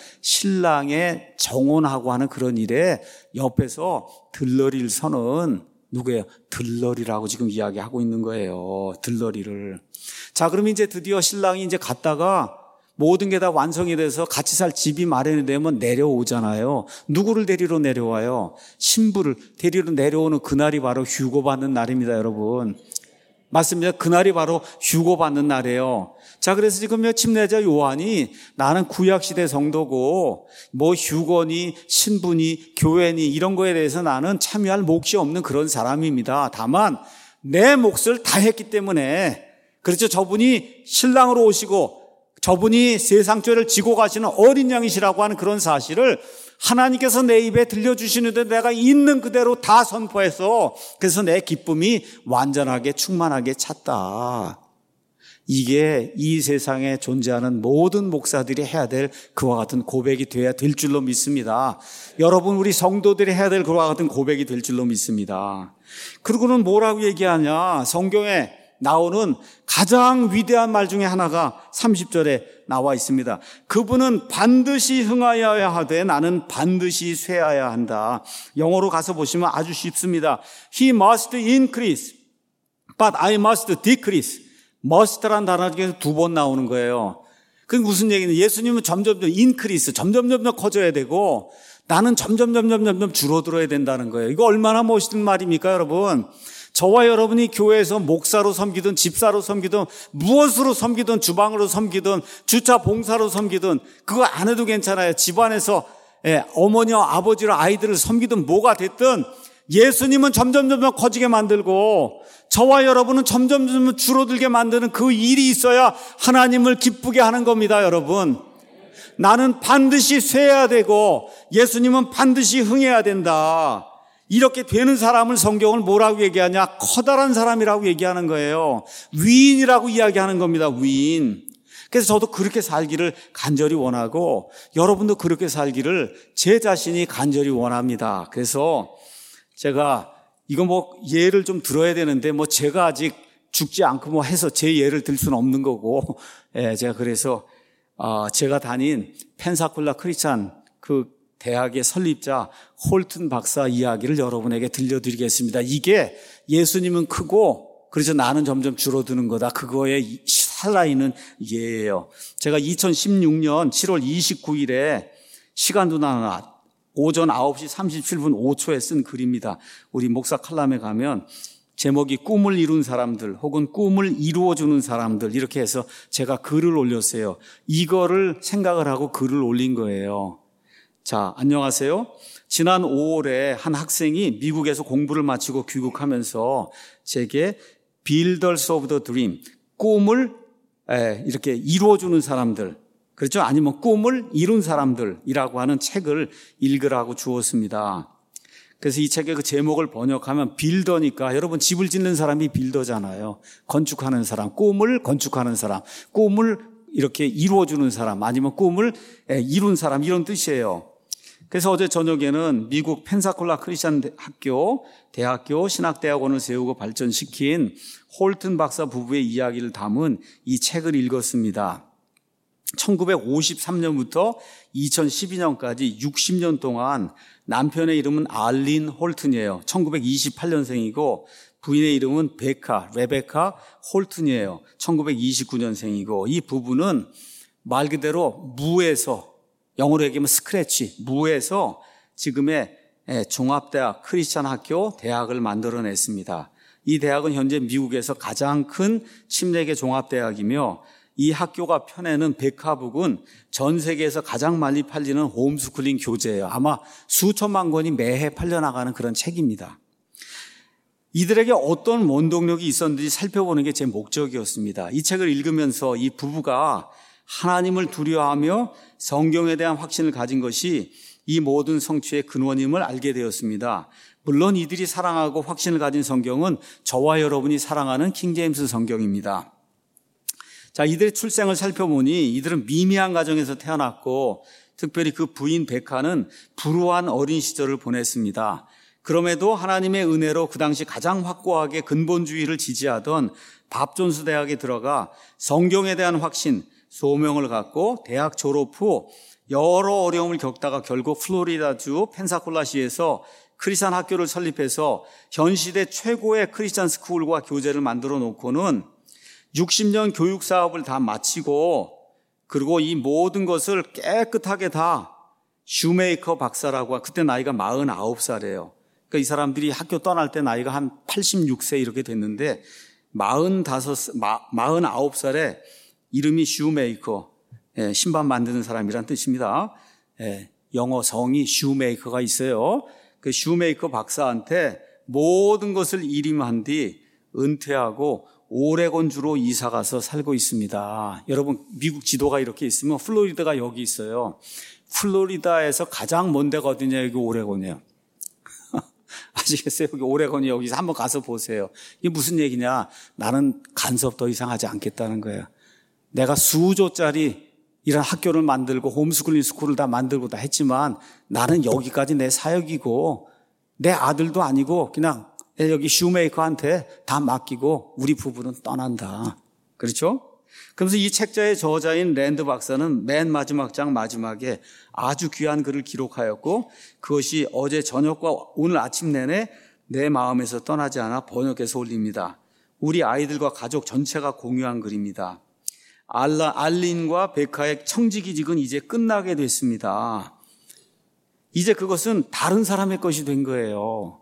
신랑의 정혼하고 하는 그런 일에 옆에서 들러리를 서는 누구예요? 들러리라고 지금 이야기하고 있는 거예요. 들러리를. 자, 그럼 이제 드디어 신랑이 이제 갔다가 모든 게 다 완성이 돼서 같이 살 집이 마련이 되면 내려오잖아요. 누구를 데리러 내려와요? 신부를 데리러 내려오는 그날이 바로 휴고받는 날입니다, 여러분. 맞습니다. 그날이 바로 휴고받는 날이에요. 자, 그래서 지금 침례자 요한이 나는 구약시대 성도고 뭐 휴거니 신부니 교회니 이런 거에 대해서 나는 참여할 몫이 없는 그런 사람입니다. 다만 내 몫을 다 했기 때문에, 그렇죠. 저분이 신랑으로 오시고 저분이 세상 죄를 지고 가시는 어린 양이시라고 하는 그런 사실을 하나님께서 내 입에 들려주시는데 내가 있는 그대로 다 선포해서, 그래서 내 기쁨이 완전하게 충만하게 찼다. 이게 이 세상에 존재하는 모든 목사들이 해야 될 그와 같은 고백이 돼야 될 줄로 믿습니다. 여러분, 우리 성도들이 해야 될 그와 같은 고백이 될 줄로 믿습니다. 그리고는 뭐라고 얘기하냐? 성경에 나오는 가장 위대한 말 중에 하나가 삼십 절에 나와 있습니다. 그분은 반드시 흥하여야 하되 나는 반드시 쇠하여야 한다. 영어로 가서 보시면 아주 쉽습니다. He must increase, but I must decrease. must란 단어 중에서 두 번 나오는 거예요. 그게 무슨 얘기냐? 예수님은 점점 점 increase, 점점 점점 커져야 되고 나는 점점 점점 점점 줄어들어야 된다는 거예요. 이거 얼마나 멋있는 말입니까, 여러분? 저와 여러분이 교회에서 목사로 섬기든 집사로 섬기든 무엇으로 섬기든 주방으로 섬기든 주차 봉사로 섬기든 그거 안 해도 괜찮아요. 집안에서 예, 어머니와 아버지와 아이들을 섬기든 뭐가 됐든 예수님은 점점 점점 커지게 만들고 저와 여러분은 점점 점점 줄어들게 만드는 그 일이 있어야 하나님을 기쁘게 하는 겁니다, 여러분. 나는 반드시 쇠해야 되고 예수님은 반드시 흥해야 된다. 이렇게 되는 사람을 성경은 뭐라고 얘기하냐? 커다란 사람이라고 얘기하는 거예요. 위인이라고 이야기하는 겁니다. 위인. 그래서 저도 그렇게 살기를 간절히 원하고 여러분도 그렇게 살기를 제 자신이 간절히 원합니다. 그래서 제가 이거 뭐 예를 좀 들어야 되는데 뭐 제가 아직 죽지 않고 뭐 해서 제 예를 들 수는 없는 거고, 예, 제가 그래서 어, 제가 다닌 펜사콜라 크리스찬 그 대학의 설립자 홀튼 박사 이야기를 여러분에게 들려드리겠습니다. 이게 예수님은 크고 그래서 나는 점점 줄어드는 거다. 그거에 살아있는 예예요. 제가 이천십육 년 칠월 이십구일에 시간도 나나 오전 아홉 시 삼십칠 분 오 초에 쓴 글입니다. 우리 목사 칼럼에 가면 제목이 꿈을 이룬 사람들 혹은 꿈을 이루어주는 사람들 이렇게 해서 제가 글을 올렸어요. 이거를 생각을 하고 글을 올린 거예요. 자, 안녕하세요. 지난 오월에 한 학생이 미국에서 공부를 마치고 귀국하면서 제게 Builders of the Dream, 꿈을 이렇게 이루어주는 사람들, 그렇죠? 아니면 꿈을 이룬 사람들이라고 하는 책을 읽으라고 주었습니다. 그래서 이 책의 그 제목을 번역하면 빌더니까 여러분 집을 짓는 사람이 빌더잖아요. 건축하는 사람, 꿈을 건축하는 사람, 꿈을 이렇게 이루어주는 사람, 아니면 꿈을 이룬 사람 이런 뜻이에요. 그래서 어제 저녁에는 미국 펜사콜라 크리스천 학교, 대학교, 신학대학원을 세우고 발전시킨 홀튼 박사 부부의 이야기를 담은 이 책을 읽었습니다. 천구백오십삼 년부터 이천십이 년까지 육십 년 동안 남편의 이름은 알린 홀튼이에요. 천구백이십팔 년생이고 부인의 이름은 베카, 레베카 홀튼이에요. 천구백이십구 년생이고 이 부부는 말 그대로 무에서, 영어로 얘기하면 스크래치, 무에서 지금의 종합대학 크리스천 학교 대학을 만들어냈습니다. 이 대학은 현재 미국에서 가장 큰 침례계 종합대학이며 이 학교가 펴내는 백화북은 전 세계에서 가장 많이 팔리는 홈스쿨링 교재예요. 아마 수천만 권이 매해 팔려나가는 그런 책입니다. 이들에게 어떤 원동력이 있었는지 살펴보는 게 제 목적이었습니다. 이 책을 읽으면서 이 부부가 하나님을 두려워하며 성경에 대한 확신을 가진 것이 이 모든 성취의 근원임을 알게 되었습니다. 물론 이들이 사랑하고 확신을 가진 성경은 저와 여러분이 사랑하는 킹제임스 성경입니다. 자, 이들의 출생을 살펴보니 이들은 미미한 가정에서 태어났고 특별히 그 부인 베카는 불우한 어린 시절을 보냈습니다. 그럼에도 하나님의 은혜로 그 당시 가장 확고하게 근본주의를 지지하던 밥존스 대학에 들어가 성경에 대한 확신, 소명을 갖고 대학 졸업 후 여러 어려움을 겪다가 결국 플로리다주 펜사콜라시에서 크리스천 학교를 설립해서 현 시대 최고의 크리스천 스쿨과 교재를 만들어 놓고는 육십 년 교육 사업을 다 마치고 그리고 이 모든 것을 깨끗하게 다 슈메이커 박사라고, 그때 나이가 마흔아홉 살이에요. 그러니까 이 사람들이 학교 떠날 때 나이가 한 팔십육 세 이렇게 됐는데 마흔다섯, 마, 마흔아홉 살에 이름이 슈메이커, 예, 신발 만드는 사람이란 뜻입니다. 예, 영어 성이 슈메이커가 있어요. 그 슈메이커 박사한테 모든 것을 일임한 뒤 은퇴하고 오레곤주로 이사가서 살고 있습니다. 여러분, 미국 지도가 이렇게 있으면 플로리다가 여기 있어요. 플로리다에서 가장 먼 데가 어디냐? 여기 오레곤이에요. 아시겠어요? 여기 오레곤이 여기서 한번 가서 보세요. 이게 무슨 얘기냐? 나는 간섭 더 이상 하지 않겠다는 거예요. 내가 수조짜리 이런 학교를 만들고 홈스쿨링 스쿨을 다 만들고 다 했지만 나는 여기까지 내 사역이고 내 아들도 아니고 그냥 여기 슈메이커한테 다 맡기고 우리 부부는 떠난다. 그렇죠? 그러면서 이 책자의 저자인 랜드 박사는 맨 마지막 장 마지막에 아주 귀한 글을 기록하였고 그것이 어제 저녁과 오늘 아침 내내 내 마음에서 떠나지 않아 번역해서 올립니다. 우리 아이들과 가족 전체가 공유한 글입니다. 알라, 알린과 베카의 청지기직은 이제 끝나게 됐습니다. 이제 그것은 다른 사람의 것이 된 거예요.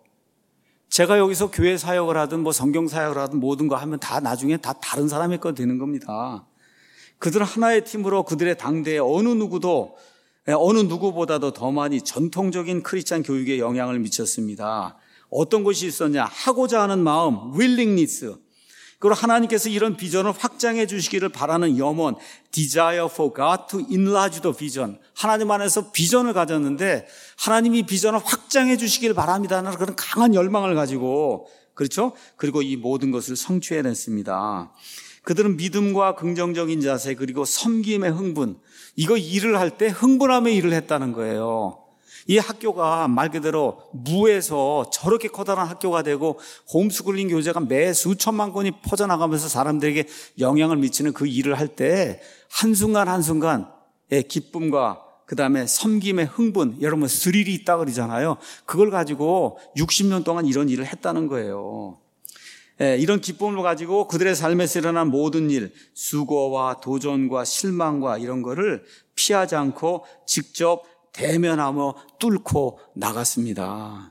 제가 여기서 교회 사역을 하든 뭐 성경 사역을 하든 모든 거 하면 다 나중에 다 다른 사람의 것 되는 겁니다. 그들은 하나의 팀으로 그들의 당대에 어느 누구도 어느 누구보다도 더 많이 전통적인 크리스찬 교육에 영향을 미쳤습니다. 어떤 것이 있었냐? 하고자 하는 마음, willingness. 그리고 하나님께서 이런 비전을 확장해 주시기를 바라는 염원, desire for God to enlarge the vision. 하나님 안에서 비전을 가졌는데 하나님이 비전을 확장해 주시기를 바랍니다는 그런 강한 열망을 가지고, 그렇죠? 그리고 이 모든 것을 성취해냈습니다. 그들은 믿음과 긍정적인 자세 그리고 섬김의 흥분, 이거 일을 할 때 흥분하며 일을 했다는 거예요. 이 학교가 말 그대로 무에서 저렇게 커다란 학교가 되고 홈스쿨링 교재가 매 수천만 권이 퍼져나가면서 사람들에게 영향을 미치는 그 일을 할 때 한순간 한순간의 기쁨과 그다음에 섬김의 흥분, 여러분 스릴이 있다 그러잖아요. 그걸 가지고 육십 년 동안 이런 일을 했다는 거예요. 예, 이런 기쁨을 가지고 그들의 삶에서 일어난 모든 일, 수고와 도전과 실망과 이런 거를 피하지 않고 직접 대면하며 뚫고 나갔습니다.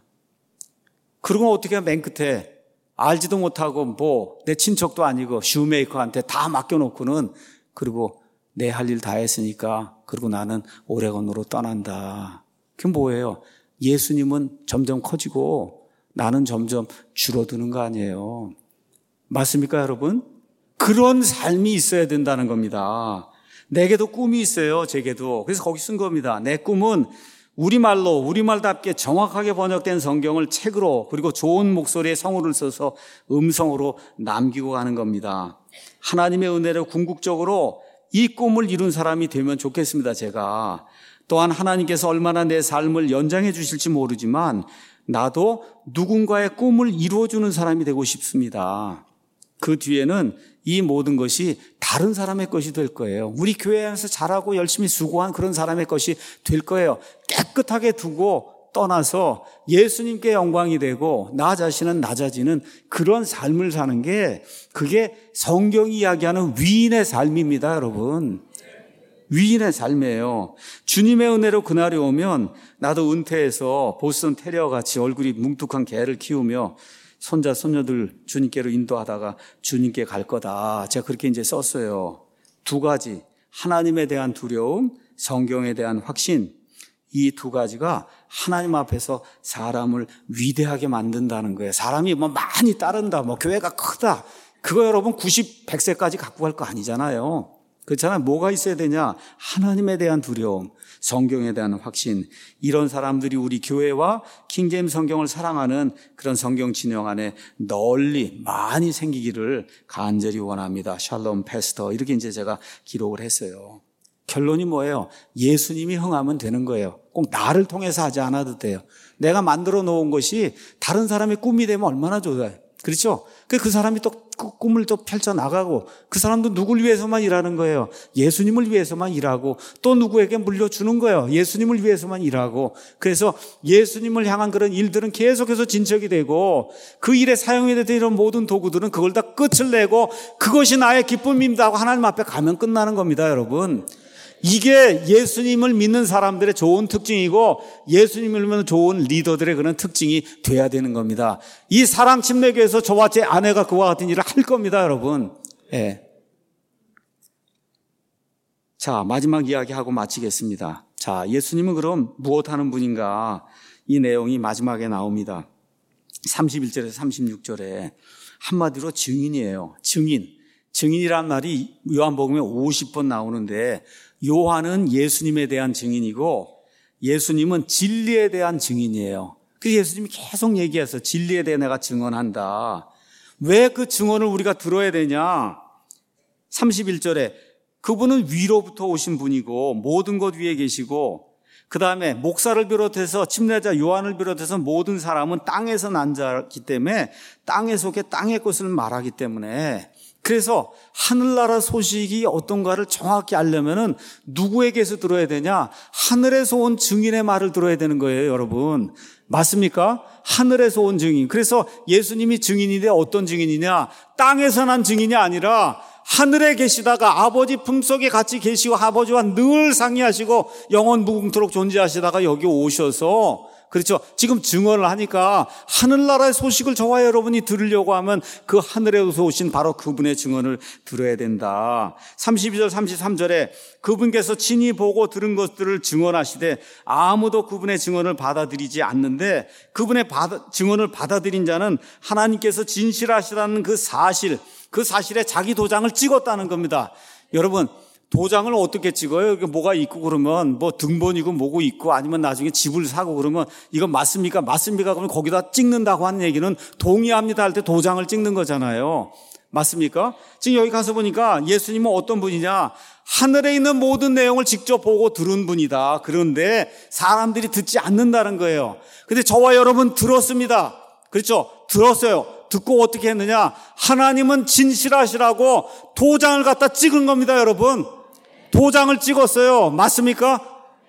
그러고 어떻게 맨 끝에 알지도 못하고 뭐 내 친척도 아니고 슈메이커한테 다 맡겨놓고는 그리고 내 할 일 다 했으니까 그리고 나는 오레곤으로 떠난다. 그게 뭐예요? 예수님은 점점 커지고 나는 점점 줄어드는 거 아니에요. 맞습니까, 여러분? 그런 삶이 있어야 된다는 겁니다. 내게도 꿈이 있어요, 제게도. 그래서 거기 쓴 겁니다. 내 꿈은 우리말로, 우리말답게 정확하게 번역된 성경을 책으로 그리고 좋은 목소리의 성우를 써서 음성으로 남기고 가는 겁니다. 하나님의 은혜로 궁극적으로 이 꿈을 이룬 사람이 되면 좋겠습니다, 제가. 또한 하나님께서 얼마나 내 삶을 연장해 주실지 모르지만 나도 누군가의 꿈을 이루어주는 사람이 되고 싶습니다. 그 뒤에는 이 모든 것이 다른 사람의 것이 될 거예요. 우리 교회에서 잘하고 열심히 수고한 그런 사람의 것이 될 거예요. 깨끗하게 두고 떠나서 예수님께 영광이 되고 나 자신은 낮아지는 그런 삶을 사는 게 그게 성경이 이야기하는 위인의 삶입니다, 여러분. 위인의 삶이에요. 주님의 은혜로 그날이 오면 나도 은퇴해서 보스턴 테리어 같이 얼굴이 뭉툭한 개를 키우며 손자, 손녀들 주님께로 인도하다가 주님께 갈 거다. 제가 그렇게 이제 썼어요. 두 가지. 하나님에 대한 두려움, 성경에 대한 확신. 이 두 가지가 하나님 앞에서 사람을 위대하게 만든다는 거예요. 사람이 뭐 많이 따른다, 뭐 교회가 크다. 그거 여러분 구십, 백 세까지 갖고 갈 거 아니잖아요. 그렇잖아요. 뭐가 있어야 되냐? 하나님에 대한 두려움, 성경에 대한 확신. 이런 사람들이 우리 교회와 킹제임스 성경을 사랑하는 그런 성경 진영 안에 널리 많이 생기기를 간절히 원합니다. 샬롬 패스터. 이렇게 이제 제가 기록을 했어요. 결론이 뭐예요? 예수님이 흥하면 되는 거예요. 꼭 나를 통해서 하지 않아도 돼요. 내가 만들어 놓은 것이 다른 사람의 꿈이 되면 얼마나 좋아요. 그렇죠? 그 사람이 또 그 꿈을 또 펼쳐나가고 그 사람도 누굴 위해서만 일하는 거예요. 예수님을 위해서만 일하고 또 누구에게 물려주는 거예요. 예수님을 위해서만 일하고. 그래서 예수님을 향한 그런 일들은 계속해서 진척이 되고 그 일에 사용이 되는 이런 모든 도구들은 그걸 다 끝을 내고 그것이 나의 기쁨입니다 하고 하나님 앞에 가면 끝나는 겁니다, 여러분. 이게 예수님을 믿는 사람들의 좋은 특징이고 예수님을 믿는 좋은 리더들의 그런 특징이 돼야 되는 겁니다. 이 사랑 침례교회에서 저와 제 아내가 그와 같은 일을 할 겁니다, 여러분. 예. 자, 마지막 이야기하고 마치겠습니다. 자, 예수님은 그럼 무엇 하는 분인가? 이 내용이 마지막에 나옵니다. 삼십일 절에서 삼십육 절에 한마디로 증인이에요. 증인. 증인이란 말이 요한복음에 오십 번 나오는데 요한은 예수님에 대한 증인이고 예수님은 진리에 대한 증인이에요. 그래서 예수님이 계속 얘기해서 진리에 대해 내가 증언한다. 왜 그 증언을 우리가 들어야 되냐? 삼십일 절에 그분은 위로부터 오신 분이고 모든 것 위에 계시고 그 다음에 목사를 비롯해서 침례자 요한을 비롯해서 모든 사람은 땅에서 난 자이기 때문에 땅에 속에 땅의 것을 말하기 때문에 그래서 하늘나라 소식이 어떤가를 정확히 알려면은 누구에게서 들어야 되냐? 하늘에서 온 증인의 말을 들어야 되는 거예요, 여러분. 맞습니까? 하늘에서 온 증인. 그래서 예수님이 증인인데 어떤 증인이냐? 땅에서 난 증인이 아니라 하늘에 계시다가 아버지 품속에 같이 계시고 아버지와 늘 상의하시고 영원 무궁토록 존재하시다가 여기 오셔서 그렇죠. 지금 증언을 하니까 하늘나라의 소식을 저와 여러분이 들으려고 하면 그 하늘에서 오신 바로 그분의 증언을 들어야 된다. 삼십이 절 삼십삼 절에 그분께서 친히 보고 들은 것들을 증언하시되 아무도 그분의 증언을 받아들이지 않는데 그분의 받아, 증언을 받아들인 자는 하나님께서 진실하시다는 그 사실, 그 사실에 자기 도장을 찍었다는 겁니다. 여러분, 도장을 어떻게 찍어요? 이게 뭐가 있고 그러면 뭐 등본이고 뭐고 있고 아니면 나중에 집을 사고 그러면 이건 맞습니까? 맞습니까? 그러면 거기다 찍는다고 하는 얘기는 동의합니다 할 때 도장을 찍는 거잖아요. 맞습니까? 지금 여기 가서 보니까 예수님은 어떤 분이냐? 하늘에 있는 모든 내용을 직접 보고 들은 분이다. 그런데 사람들이 듣지 않는다는 거예요. 근데 저와 여러분 들었습니다. 그렇죠? 들었어요. 듣고 어떻게 했느냐? 하나님은 진실하시라고 도장을 갖다 찍은 겁니다, 여러분. 도장을 찍었어요. 맞습니까?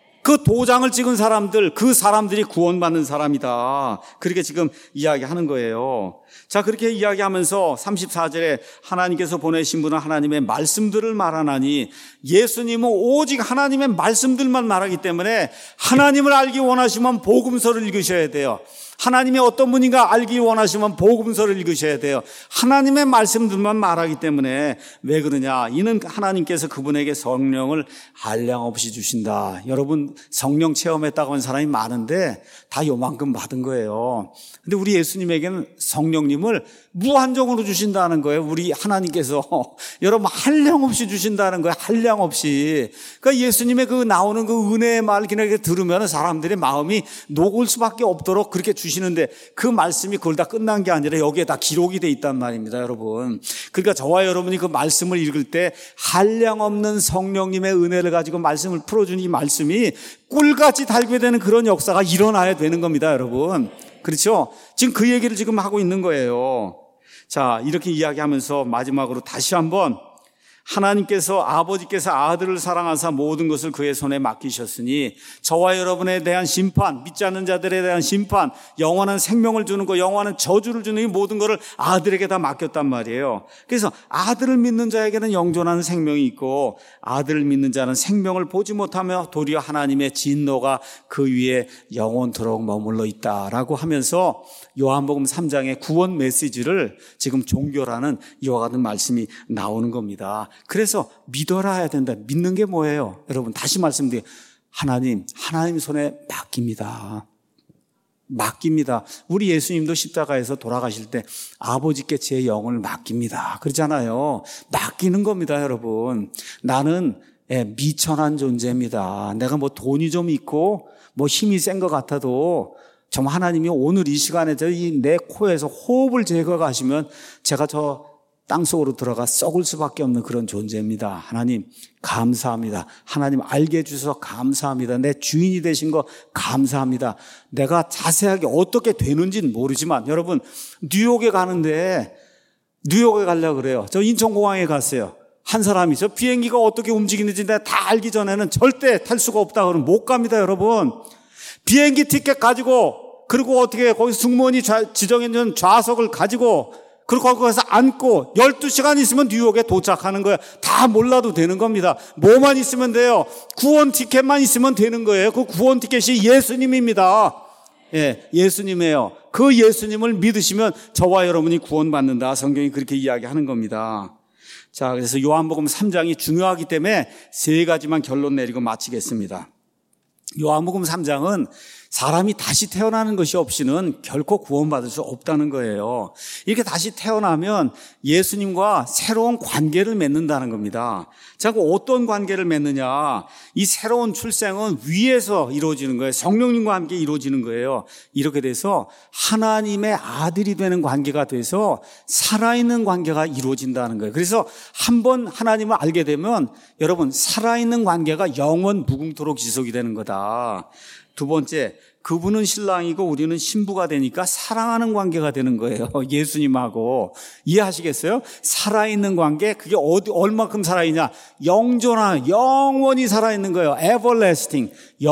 그 도장을 찍은 사람들, 그 사람들이 구원받는 사람이다. 그렇게 지금 이야기하는 거예요. 자, 그렇게 이야기하면서 삼십사 절에 하나님께서 보내신 분은 하나님의 말씀들을 말하나니 예수님은 오직 하나님의 말씀들만 말하기 때문에 하나님을 알기 원하시면 복음서를 읽으셔야 돼요. 하나님이 어떤 분인가 알기 원하시면 복음서를 읽으셔야 돼요. 하나님의 말씀들만 말하기 때문에 왜 그러냐? 이는 하나님께서 그분에게 성령을 한량없이 주신다. 여러분 성령 체험했다고 하는 사람이 많은데 다 요만큼 받은 거예요. 근데 우리 예수님에게는 성령님을 무한정으로 주신다는 거예요. 우리 하나님께서 여러분 한량없이 주신다는 거예요. 한량없이. 그러니까 예수님의 그 나오는 그 은혜의 말 그냥 들으면 사람들의 마음이 녹을 수밖에 없도록 그렇게 주시는데 그 말씀이 그걸 다 끝난 게 아니라 여기에 다 기록이 돼 있단 말입니다, 여러분. 그러니까 저와 여러분이 그 말씀을 읽을 때 한량없는 성령님의 은혜를 가지고 말씀을 풀어주는 이 말씀이 꿀같이 달게 되는 그런 역사가 일어나야 되는 겁니다, 여러분. 그렇죠? 지금 그 얘기를 지금 하고 있는 거예요. 자, 이렇게 이야기하면서 마지막으로 다시 한번 하나님께서 아버지께서 아들을 사랑하사 모든 것을 그의 손에 맡기셨으니 저와 여러분에 대한 심판, 믿지 않는 자들에 대한 심판, 영원한 생명을 주는 거, 영원한 저주를 주는 이 모든 것을 아들에게 다 맡겼단 말이에요. 그래서 아들을 믿는 자에게는 영존하는 생명이 있고 아들을 믿는 자는 생명을 보지 못하며 도리어 하나님의 진노가 그 위에 영원토록 머물러 있다라고 하면서 요한복음 삼 장의 구원 메시지를 지금 종결하는 이와 같은 말씀이 나오는 겁니다. 그래서 믿어라 해야 된다. 믿는 게 뭐예요? 여러분 다시 말씀드려요. 하나님, 하나님 손에 맡깁니다. 맡깁니다. 우리 예수님도 십자가에서 돌아가실 때 아버지께 제 영을 맡깁니다. 그러잖아요. 맡기는 겁니다, 여러분. 나는 예, 미천한 존재입니다. 내가 뭐 돈이 좀 있고 뭐 힘이 센 것 같아도 정말 하나님이 오늘 이 시간에 내 코에서 호흡을 제거하시면 제가 저 땅속으로 들어가 썩을 수밖에 없는 그런 존재입니다. 하나님 감사합니다. 하나님 알게 해주셔서 감사합니다. 내 주인이 되신 거 감사합니다. 내가 자세하게 어떻게 되는지는 모르지만 여러분 뉴욕에 가는데 뉴욕에 가려고 그래요. 저 인천공항에 갔어요. 한 사람이 저 비행기가 어떻게 움직이는지 내가 다 알기 전에는 절대 탈 수가 없다 그러면 못 갑니다, 여러분. 비행기 티켓 가지고 그리고 어떻게 거기 승무원이 지정해준 좌석을 가지고 그리고 거기서 앉고 열두 시간 있으면 뉴욕에 도착하는 거예요. 다 몰라도 되는 겁니다. 뭐만 있으면 돼요? 구원 티켓만 있으면 되는 거예요. 그 구원 티켓이 예수님입니다. 예, 예수님이에요. 그 예수님을 믿으시면 저와 여러분이 구원받는다. 성경이 그렇게 이야기하는 겁니다. 자, 그래서 요한복음 삼 장이 중요하기 때문에 세 가지만 결론 내리고 마치겠습니다. 요한복음 삼 장은 사람이 다시 태어나는 것이 없이는 결코 구원받을 수 없다는 거예요. 이렇게 다시 태어나면 예수님과 새로운 관계를 맺는다는 겁니다. 자, 그 어떤 관계를 맺느냐? 이 새로운 출생은 위에서 이루어지는 거예요. 성령님과 함께 이루어지는 거예요. 이렇게 돼서 하나님의 아들이 되는 관계가 돼서 살아있는 관계가 이루어진다는 거예요. 그래서 한번 하나님을 알게 되면 여러분, 살아있는 관계가 영원 무궁토록 지속이 되는 거다. 두 번째, 그분은 신랑이고 우리는 신부가 되니까 사랑하는 관계가 되는 거예요. 예수님하고. 이해하시겠어요? 살아있는 관계, 그게 어디, 얼마큼 살아있냐? 영존한, 영원히 살아있는 거예요. everlasting.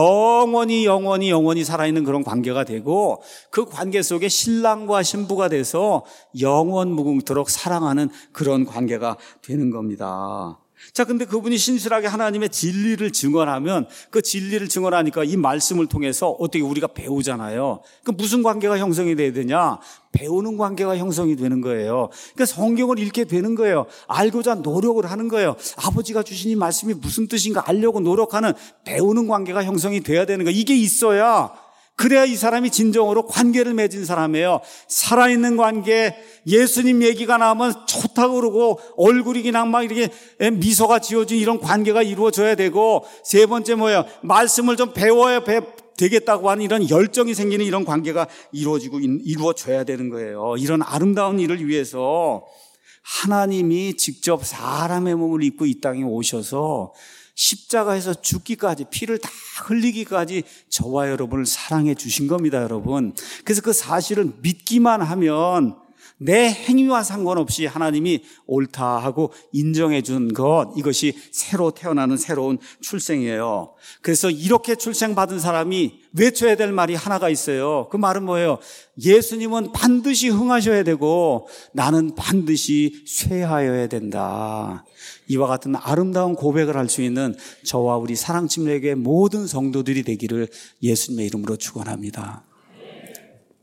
영원히, 영원히, 영원히 살아있는 그런 관계가 되고, 그 관계 속에 신랑과 신부가 돼서 영원 무궁토록 사랑하는 그런 관계가 되는 겁니다. 자, 근데 그분이 신실하게 하나님의 진리를 증언하면 그 진리를 증언하니까 이 말씀을 통해서 어떻게 우리가 배우잖아요. 그 무슨 관계가 형성이 돼야 되냐? 배우는 관계가 형성이 되는 거예요. 그러니까 성경을 읽게 되는 거예요. 알고자 노력을 하는 거예요. 아버지가 주신 이 말씀이 무슨 뜻인가 알려고 노력하는 배우는 관계가 형성이 돼야 되는 거예요. 이게 있어야 그래야 이 사람이 진정으로 관계를 맺은 사람이에요. 살아있는 관계, 예수님 얘기가 나오면 좋다고 그러고 얼굴이 그냥 막 이렇게 미소가 지어진 이런 관계가 이루어져야 되고, 세 번째 뭐예요? 말씀을 좀 배워야 배, 되겠다고 하는 이런 열정이 생기는 이런 관계가 이루어지고 이루어져야 되는 거예요. 이런 아름다운 일을 위해서 하나님이 직접 사람의 몸을 입고 이 땅에 오셔서 십자가에서 죽기까지, 피를 다 흘리기까지 저와 여러분을 사랑해 주신 겁니다, 여러분. 그래서 그 사실을 믿기만 하면 내 행위와 상관없이 하나님이 옳다 하고 인정해 준 것, 이것이 새로 태어나는 새로운 출생이에요. 그래서 이렇게 출생받은 사람이 외쳐야 될 말이 하나가 있어요. 그 말은 뭐예요? 예수님은 반드시 흥하셔야 되고 나는 반드시 쇠하여야 된다. 이와 같은 아름다운 고백을 할 수 있는 저와 우리 사랑침례교회 모든 성도들이 되기를 예수님의 이름으로 축원합니다.